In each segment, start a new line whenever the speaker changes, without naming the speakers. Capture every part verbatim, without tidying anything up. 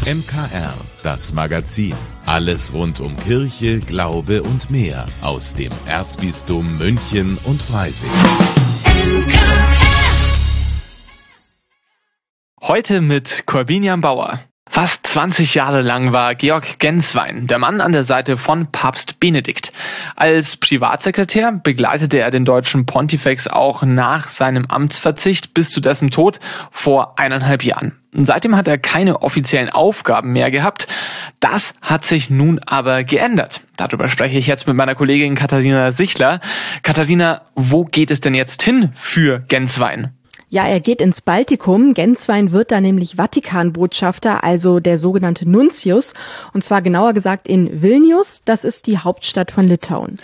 M K R, das Magazin. Alles rund um Kirche, Glaube und mehr aus dem Erzbistum München und Freising.
Heute mit Corbinian Bauer. Fast zwanzig Jahre lang war Georg Genswein der Mann an der Seite von Papst Benedikt. Als Privatsekretär begleitete er den deutschen Pontifex auch nach seinem Amtsverzicht bis zu dessen Tod vor eineinhalb Jahren. Seitdem hat er keine offiziellen Aufgaben mehr gehabt. Das hat sich nun aber geändert. Darüber spreche ich jetzt mit meiner Kollegin Katharina Sichler. Katharina, wo geht es denn jetzt hin für Genswein?
Ja, er geht ins Baltikum. Genswein wird da nämlich Vatikanbotschafter, also der sogenannte Nuntius. Und zwar genauer gesagt in Vilnius. Das ist die Hauptstadt von Litauen.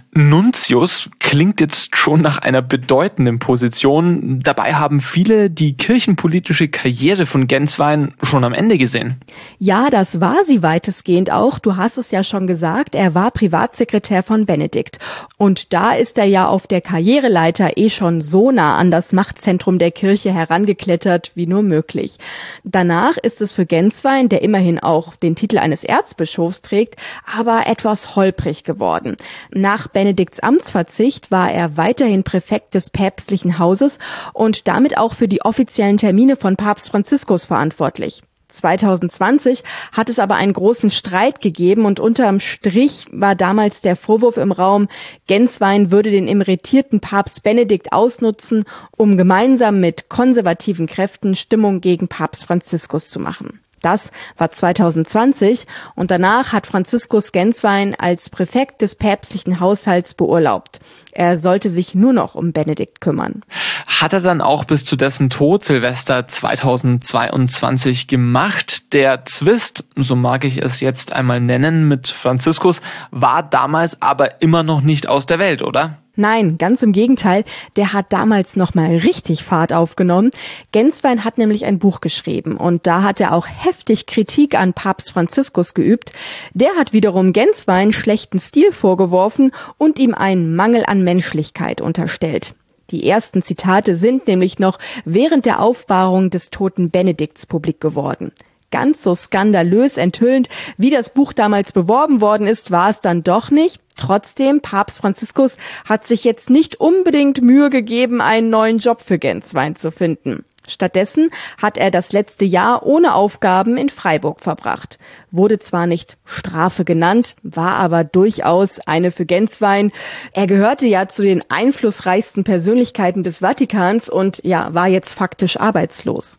Nuntius klingt jetzt schon nach einer bedeutenden Position. Dabei haben viele die kirchenpolitische Karriere von Genswein schon am Ende gesehen.
Ja, das war sie weitestgehend auch. Du hast es ja schon gesagt, er war Privatsekretär von Benedikt. Und da ist er ja auf der Karriereleiter eh schon so nah an das Machtzentrum der Kirche herangeklettert wie nur möglich. Danach ist es für Genswein, der immerhin auch den Titel eines Erzbischofs trägt, aber etwas holprig geworden. Nach Benedikts Amtsverzicht war er weiterhin Präfekt des päpstlichen Hauses und damit auch für die offiziellen Termine von Papst Franziskus verantwortlich. zwanzig zwanzig hat es aber einen großen Streit gegeben und unterm Strich war damals der Vorwurf im Raum, Genswein würde den emeritierten Papst Benedikt ausnutzen, um gemeinsam mit konservativen Kräften Stimmung gegen Papst Franziskus zu machen. Das war zwanzig zwanzig und danach hat Franziskus Genswein als Präfekt des päpstlichen Haushalts beurlaubt. Er sollte sich nur noch um Benedikt kümmern.
Hat er dann auch bis zu dessen Tod Silvester zweitausendzweiundzwanzig gemacht. Der Zwist, so mag ich es jetzt einmal nennen, mit Franziskus war damals aber immer noch nicht aus der Welt, oder?
Nein, ganz im Gegenteil, der hat damals noch mal richtig Fahrt aufgenommen. Genswein hat nämlich ein Buch geschrieben und da hat er auch heftig Kritik an Papst Franziskus geübt. Der hat wiederum Genswein schlechten Stil vorgeworfen und ihm einen Mangel an Menschlichkeit unterstellt. Die ersten Zitate sind nämlich noch während der Aufbahrung des toten Benedikts publik geworden. Ganz so skandalös enthüllend, wie das Buch damals beworben worden ist, war es dann doch nicht. Trotzdem, Papst Franziskus hat sich jetzt nicht unbedingt Mühe gegeben, einen neuen Job für Genswein zu finden. Stattdessen hat er das letzte Jahr ohne Aufgaben in Freiburg verbracht. Wurde zwar nicht Strafe genannt, war aber durchaus eine für Genswein. Er gehörte ja zu den einflussreichsten Persönlichkeiten des Vatikans und ja, war jetzt faktisch arbeitslos.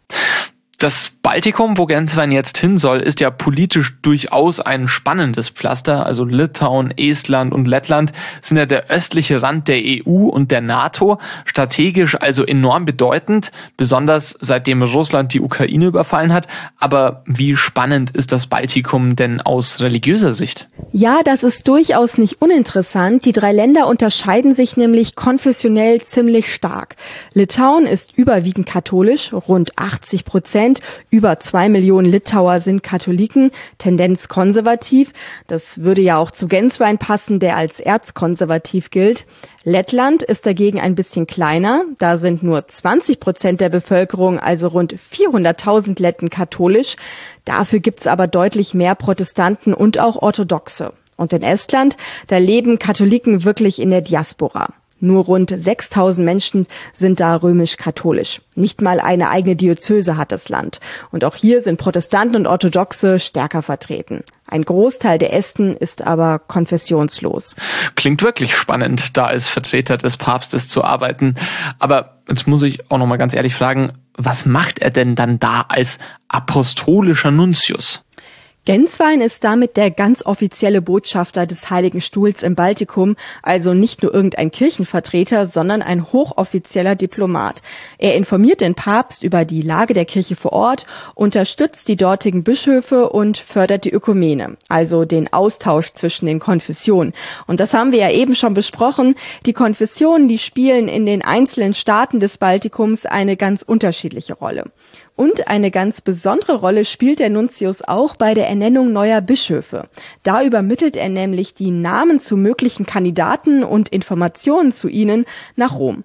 Das Baltikum, wo Genswein jetzt hin soll, ist ja politisch durchaus ein spannendes Pflaster. Also Litauen, Estland und Lettland sind ja der östliche Rand der E U und der NATO. Strategisch also enorm bedeutend, besonders seitdem Russland die Ukraine überfallen hat. Aber wie spannend ist das Baltikum denn aus religiöser Sicht?
Ja, das ist durchaus nicht uninteressant. Die drei Länder unterscheiden sich nämlich konfessionell ziemlich stark. Litauen ist überwiegend katholisch, rund achtzig Prozent. Über zwei Millionen Litauer sind Katholiken, Tendenz konservativ. Das würde ja auch zu Genswein passen, der als erzkonservativ gilt. Lettland ist dagegen ein bisschen kleiner. Da sind nur zwanzig Prozent der Bevölkerung, also rund vierhunderttausend Letten katholisch. Dafür gibt's aber deutlich mehr Protestanten und auch Orthodoxe. Und in Estland, da leben Katholiken wirklich in der Diaspora. Nur rund sechstausend Menschen sind da römisch-katholisch. Nicht mal eine eigene Diözese hat das Land. Und auch hier sind Protestanten und Orthodoxe stärker vertreten. Ein Großteil der Esten ist aber konfessionslos.
Klingt wirklich spannend, da als Vertreter des Papstes zu arbeiten. Aber jetzt muss ich auch noch mal ganz ehrlich fragen, was macht er denn dann da als apostolischer Nuntius?
Genswein ist damit der ganz offizielle Botschafter des Heiligen Stuhls im Baltikum, also nicht nur irgendein Kirchenvertreter, sondern ein hochoffizieller Diplomat. Er informiert den Papst über die Lage der Kirche vor Ort, unterstützt die dortigen Bischöfe und fördert die Ökumene, also den Austausch zwischen den Konfessionen. Und das haben wir ja eben schon besprochen. Die Konfessionen, die spielen in den einzelnen Staaten des Baltikums eine ganz unterschiedliche Rolle. Und eine ganz besondere Rolle spielt der Nuntius auch bei der Ernennung neuer Bischöfe. Da übermittelt er nämlich die Namen zu möglichen Kandidaten und Informationen zu ihnen nach Rom.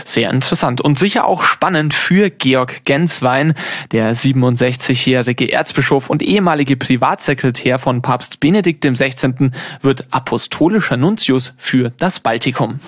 Sehr interessant und sicher auch spannend für Georg Genswein, der siebenundsechzigjährige Erzbischof und ehemalige Privatsekretär von Papst Benedikt der Sechzehnte wird apostolischer Nuntius für das Baltikum.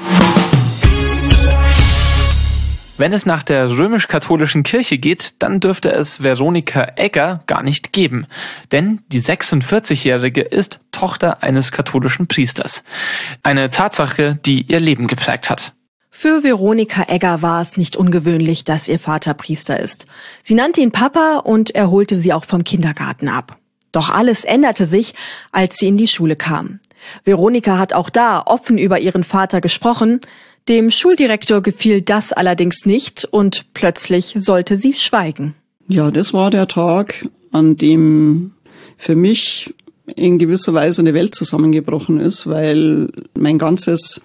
Wenn es nach der römisch-katholischen Kirche geht, dann dürfte es Veronika Egger gar nicht geben. Denn die sechsundvierzigjährige ist Tochter eines katholischen Priesters. Eine Tatsache, die ihr Leben geprägt hat.
Für Veronika Egger war es nicht ungewöhnlich, dass ihr Vater Priester ist. Sie nannte ihn Papa und er holte sie auch vom Kindergarten ab. Doch alles änderte sich, als sie in die Schule kam. Veronika hat auch da offen über ihren Vater gesprochen. Dem Schuldirektor gefiel das allerdings nicht und plötzlich sollte sie schweigen.
Ja, das war der Tag, an dem für mich in gewisser Weise eine Welt zusammengebrochen ist, weil mein ganzes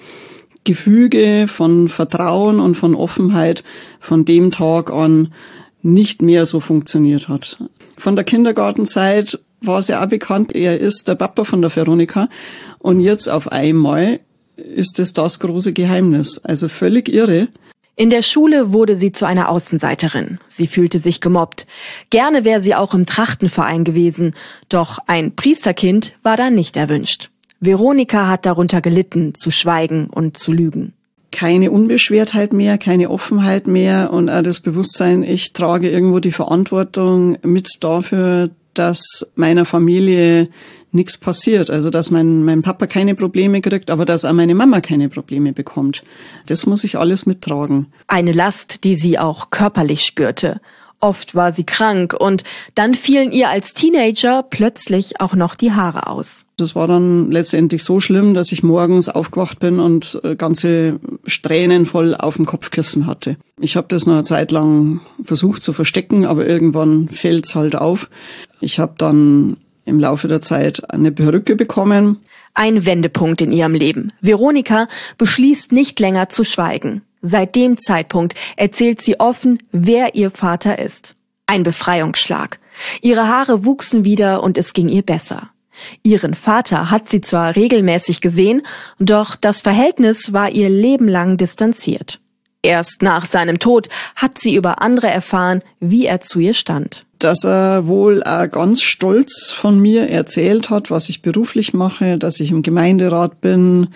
Gefüge von Vertrauen und von Offenheit von dem Tag an nicht mehr so funktioniert hat. Von der Kindergartenzeit war es ja auch bekannt, er ist der Papa von der Veronika und jetzt auf einmal ist es das große Geheimnis. Also völlig irre.
In der Schule wurde sie zu einer Außenseiterin. Sie fühlte sich gemobbt. Gerne wäre sie auch im Trachtenverein gewesen, doch ein Priesterkind war da nicht erwünscht. Veronika hat darunter gelitten, zu schweigen und zu lügen.
Keine Unbeschwertheit mehr, keine Offenheit mehr und auch das Bewusstsein, ich trage irgendwo die Verantwortung mit dafür, dass meiner Familie nichts passiert. Also dass mein, mein Papa keine Probleme kriegt, aber dass auch meine Mama keine Probleme bekommt. Das muss ich alles mittragen.
Eine Last, die sie auch körperlich spürte. Oft war sie krank und dann fielen ihr als Teenager plötzlich auch noch die Haare aus.
Das war dann letztendlich so schlimm, dass ich morgens aufgewacht bin und ganze Strähnen voll auf dem Kopfkissen hatte. Ich habe das noch eine Zeit lang versucht zu verstecken, aber irgendwann fällt's halt auf. Ich habe dann im Laufe der Zeit eine Perücke bekommen.
Ein Wendepunkt in ihrem Leben. Veronika beschließt nicht länger zu schweigen. Seit dem Zeitpunkt erzählt sie offen, wer ihr Vater ist. Ein Befreiungsschlag. Ihre Haare wuchsen wieder und es ging ihr besser. Ihren Vater hat sie zwar regelmäßig gesehen, doch das Verhältnis war ihr Leben lang distanziert. Erst nach seinem Tod hat sie über andere erfahren, wie er zu ihr stand.
Dass er wohl auch ganz stolz von mir erzählt hat, was ich beruflich mache, dass ich im Gemeinderat bin.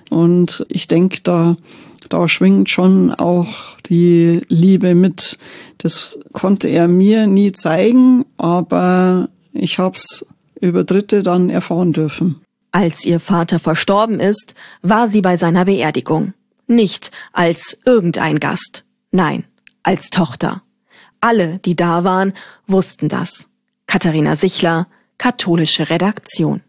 Und ich denke, da, da schwingt schon auch die Liebe mit. Das konnte er mir nie zeigen, aber ich habe es über Dritte dann erfahren dürfen.
Als ihr Vater verstorben ist, war sie bei seiner Beerdigung. Nicht als irgendein Gast, nein, als Tochter. Alle, die da waren, wussten das. Katharina Sichler, Katholische Redaktion.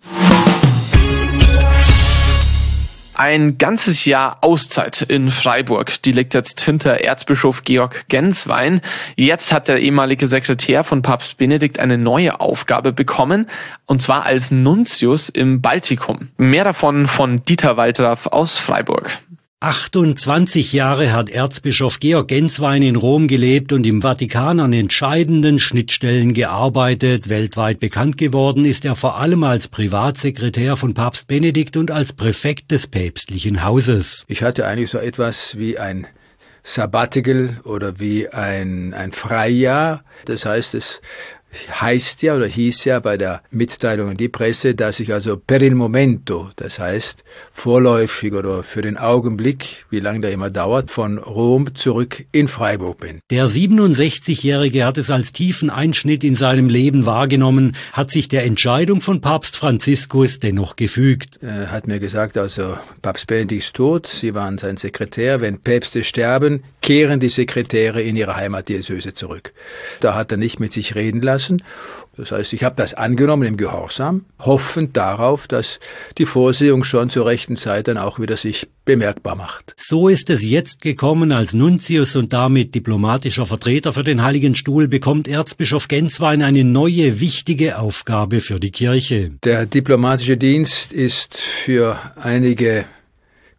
Ein ganzes Jahr Auszeit in Freiburg, die liegt jetzt hinter Erzbischof Georg Genswein. Jetzt hat der ehemalige Sekretär von Papst Benedikt eine neue Aufgabe bekommen, und zwar als Nuntius im Baltikum. Mehr davon von Dieter Waldraff aus Freiburg.
achtundzwanzig Jahre hat Erzbischof Georg Genswein in Rom gelebt und im Vatikan an entscheidenden Schnittstellen gearbeitet. Weltweit bekannt geworden ist er vor allem als Privatsekretär von Papst Benedikt und als Präfekt des päpstlichen Hauses.
Ich hatte eigentlich so etwas wie ein Sabbatical oder wie ein, ein Freijahr. Das heißt, es heißt ja oder hieß ja bei der Mitteilung in die Presse, dass ich also per il momento, das heißt vorläufig oder für den Augenblick, wie lange der immer dauert, von Rom zurück in Freiburg bin.
Der siebenundsechzigjährige hat es als tiefen Einschnitt in seinem Leben wahrgenommen, hat sich der Entscheidung von Papst Franziskus dennoch gefügt.
Er hat mir gesagt, also Papst Benedikt ist tot, Sie waren sein Sekretär, wenn Päpste sterben, kehren die Sekretäre in ihre Heimatdiözese zurück. Da hat er nicht mit sich reden lassen. Das heißt, ich habe das angenommen im Gehorsam, hoffend darauf, dass die Vorsehung schon zur rechten Zeit dann auch wieder sich bemerkbar macht.
So ist es jetzt gekommen. Als Nuntius und damit diplomatischer Vertreter für den Heiligen Stuhl bekommt Erzbischof Genswein eine neue, wichtige Aufgabe für die Kirche.
Der diplomatische Dienst ist für einige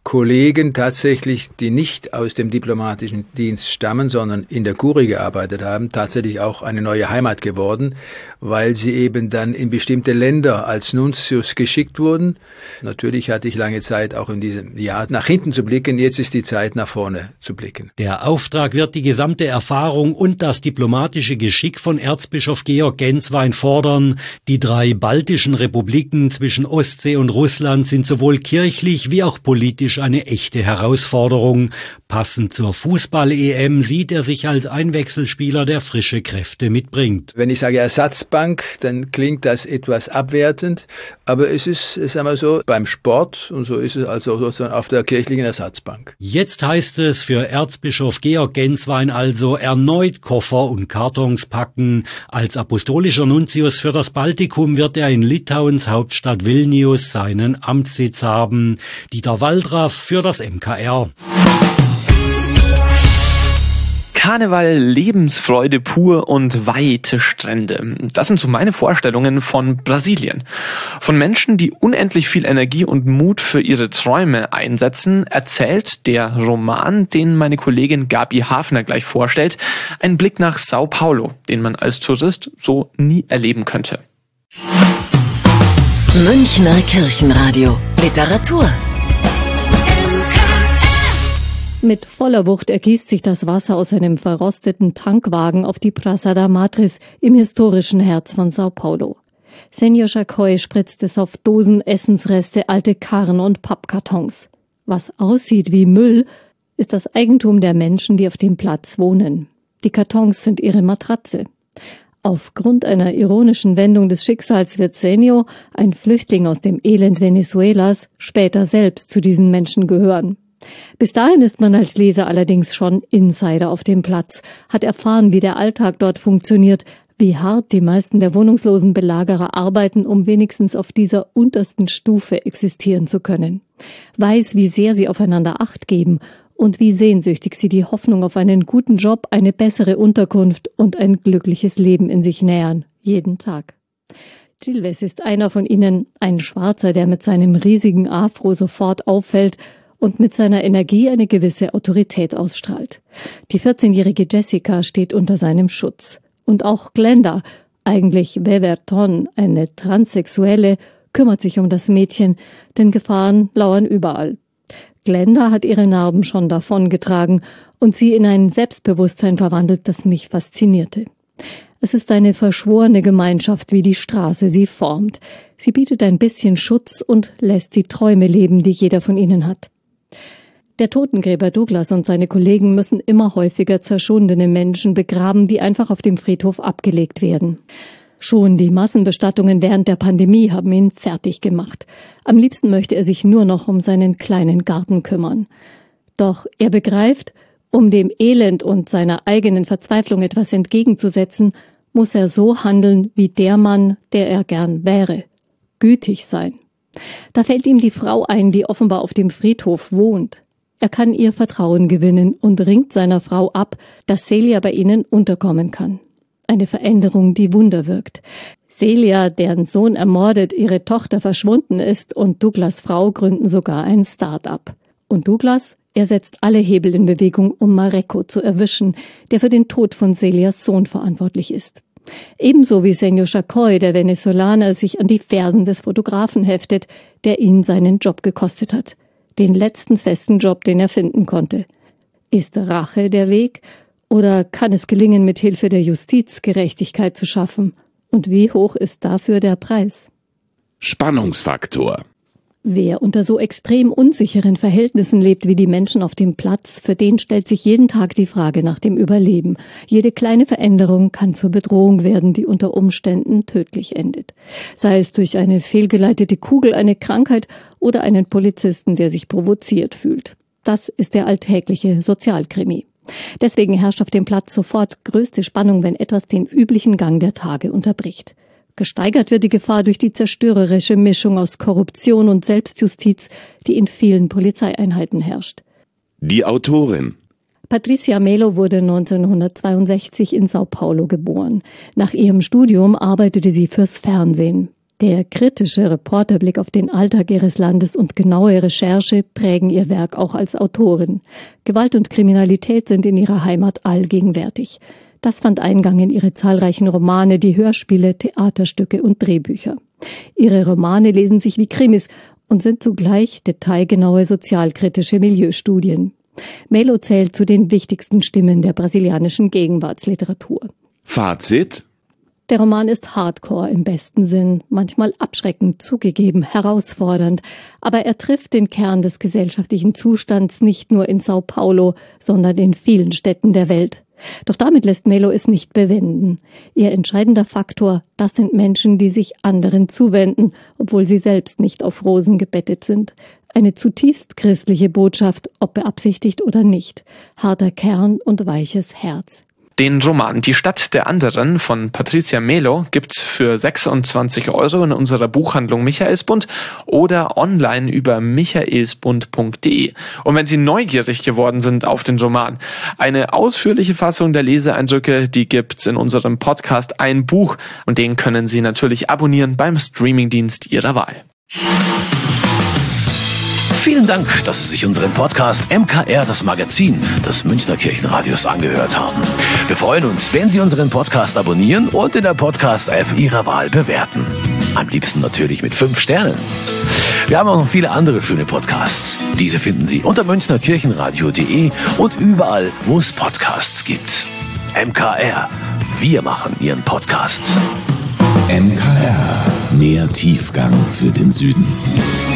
Kollegen tatsächlich, die nicht aus dem diplomatischen Dienst stammen, sondern in der Kurie gearbeitet haben, tatsächlich auch eine neue Heimat geworden, weil sie eben dann in bestimmte Länder als Nuntius geschickt wurden. Natürlich hatte ich lange Zeit, auch in diesem Jahr nach hinten zu blicken. Jetzt ist die Zeit, nach vorne zu blicken.
Der Auftrag wird die gesamte Erfahrung und das diplomatische Geschick von Erzbischof Georg Genswein fordern. Die drei baltischen Republiken zwischen Ostsee und Russland sind sowohl kirchlich wie auch politisch eine echte Herausforderung. Passend zur Fußball-E M sieht er sich als Einwechselspieler, der frische Kräfte mitbringt.
Wenn ich sage Ersatzbank, dann klingt das etwas abwertend, aber es ist, sagen wir so, beim Sport und so ist es also sozusagen auf der kirchlichen Ersatzbank.
Jetzt heißt es für Erzbischof Georg Genswein also erneut Koffer und Kartons packen. Als apostolischer Nuntius für das Baltikum wird er in Litauens Hauptstadt Vilnius seinen Amtssitz haben. Dieter Waldraff für das M K R.
Karneval, Lebensfreude pur und weite Strände. Das sind so meine Vorstellungen von Brasilien. Von Menschen, die unendlich viel Energie und Mut für ihre Träume einsetzen, erzählt der Roman, den meine Kollegin Gabi Hafner gleich vorstellt, einen Blick nach Sao Paulo, den man als Tourist so nie erleben könnte.
Münchner Kirchenradio. Literatur.
Mit voller Wucht ergießt sich das Wasser aus einem verrosteten Tankwagen auf die Praça da Matriz im historischen Herz von Sao Paulo. Senor Chacoy spritzt es auf Dosen, Essensreste, alte Karren und Pappkartons. Was aussieht wie Müll, ist das Eigentum der Menschen, die auf dem Platz wohnen. Die Kartons sind ihre Matratze. Aufgrund einer ironischen Wendung des Schicksals wird Senor, ein Flüchtling aus dem Elend Venezuelas, später selbst zu diesen Menschen gehören. Bis dahin ist man als Leser allerdings schon Insider auf dem Platz, hat erfahren, wie der Alltag dort funktioniert, wie hart die meisten der wohnungslosen Belagerer arbeiten, um wenigstens auf dieser untersten Stufe existieren zu können, weiß, wie sehr sie aufeinander Acht geben und wie sehnsüchtig sie die Hoffnung auf einen guten Job, eine bessere Unterkunft und ein glückliches Leben in sich nähern, jeden Tag. Gilves ist einer von ihnen, ein Schwarzer, der mit seinem riesigen Afro sofort auffällt und mit seiner Energie eine gewisse Autorität ausstrahlt. Die vierzehnjährige Jessica steht unter seinem Schutz. Und auch Glenda, eigentlich Beverton, eine Transsexuelle, kümmert sich um das Mädchen, denn Gefahren lauern überall. Glenda hat ihre Narben schon davongetragen und sie in ein Selbstbewusstsein verwandelt, das mich faszinierte. Es ist eine verschworene Gemeinschaft, wie die Straße sie formt. Sie bietet ein bisschen Schutz und lässt die Träume leben, die jeder von ihnen hat. Der Totengräber Douglas und seine Kollegen müssen immer häufiger zerschundene Menschen begraben, die einfach auf dem Friedhof abgelegt werden. Schon die Massenbestattungen während der Pandemie haben ihn fertig gemacht. Am liebsten möchte er sich nur noch um seinen kleinen Garten kümmern. Doch er begreift, um dem Elend und seiner eigenen Verzweiflung etwas entgegenzusetzen, muss er so handeln wie der Mann, der er gern wäre. Gütig sein. Da fällt ihm die Frau ein, die offenbar auf dem Friedhof wohnt. Er kann ihr Vertrauen gewinnen und ringt seiner Frau ab, dass Celia bei ihnen unterkommen kann. Eine Veränderung, die Wunder wirkt. Celia, deren Sohn ermordet, ihre Tochter verschwunden ist und Douglas' Frau gründen sogar ein Start-up. Und Douglas, er setzt alle Hebel in Bewegung, um Mareko zu erwischen, der für den Tod von Celias Sohn verantwortlich ist. Ebenso wie Senor Chacoy, der Venezolaner, sich an die Fersen des Fotografen heftet, der ihn seinen Job gekostet hat. Den letzten festen Job, den er finden konnte. Ist Rache der Weg? Oder kann es gelingen, mit Hilfe der Justiz Gerechtigkeit zu schaffen? Und wie hoch ist dafür der Preis?
Spannungsfaktor.
Wer unter so extrem unsicheren Verhältnissen lebt wie die Menschen auf dem Platz, für den stellt sich jeden Tag die Frage nach dem Überleben. Jede kleine Veränderung kann zur Bedrohung werden, die unter Umständen tödlich endet. Sei es durch eine fehlgeleitete Kugel, eine Krankheit oder einen Polizisten, der sich provoziert fühlt. Das ist der alltägliche Sozialkrimi. Deswegen herrscht auf dem Platz sofort größte Spannung, wenn etwas den üblichen Gang der Tage unterbricht. Gesteigert wird die Gefahr durch die zerstörerische Mischung aus Korruption und Selbstjustiz, die in vielen Polizeieinheiten herrscht.
Die Autorin.
Patricia Melo wurde neunzehnhundertzweiundsechzig in Sao Paulo geboren. Nach ihrem Studium arbeitete sie fürs Fernsehen. Der kritische Reporterblick auf den Alltag ihres Landes und genaue Recherche prägen ihr Werk auch als Autorin. Gewalt und Kriminalität sind in ihrer Heimat allgegenwärtig. Das fand Eingang in ihre zahlreichen Romane, die Hörspiele, Theaterstücke und Drehbücher. Ihre Romane lesen sich wie Krimis und sind zugleich detailgenaue sozialkritische Milieustudien. Melo zählt zu den wichtigsten Stimmen der brasilianischen Gegenwartsliteratur.
Fazit?
Der Roman ist Hardcore im besten Sinn, manchmal abschreckend zugegeben, herausfordernd, aber er trifft den Kern des gesellschaftlichen Zustands nicht nur in Sao Paulo, sondern in vielen Städten der Welt. Doch damit lässt Melo es nicht bewenden. Ihr entscheidender Faktor, das sind Menschen, die sich anderen zuwenden, obwohl sie selbst nicht auf Rosen gebettet sind. Eine zutiefst christliche Botschaft, ob beabsichtigt oder nicht. Harter Kern und weiches Herz.
Den Roman Die Stadt der Anderen von Patricia Melo gibt's für sechsundzwanzig Euro in unserer Buchhandlung Michaelsbund oder online über michaelsbund punkt de. Und wenn Sie neugierig geworden sind auf den Roman, eine ausführliche Fassung der Leseeindrücke, die gibt's in unserem Podcast Ein Buch und den können Sie natürlich abonnieren beim Streamingdienst Ihrer Wahl.
Vielen Dank, dass Sie sich unseren Podcast M K R, das Magazin des Münchner Kirchenradios, angehört haben. Wir freuen uns, wenn Sie unseren Podcast abonnieren und in der Podcast-App Ihrer Wahl bewerten. Am liebsten natürlich mit fünf Sternen. Wir haben auch noch viele andere schöne Podcasts. Diese finden Sie unter münchner kirchenradio punkt de und überall, wo es Podcasts gibt. M K R, wir machen Ihren Podcast.
M K R, mehr Tiefgang für den Süden.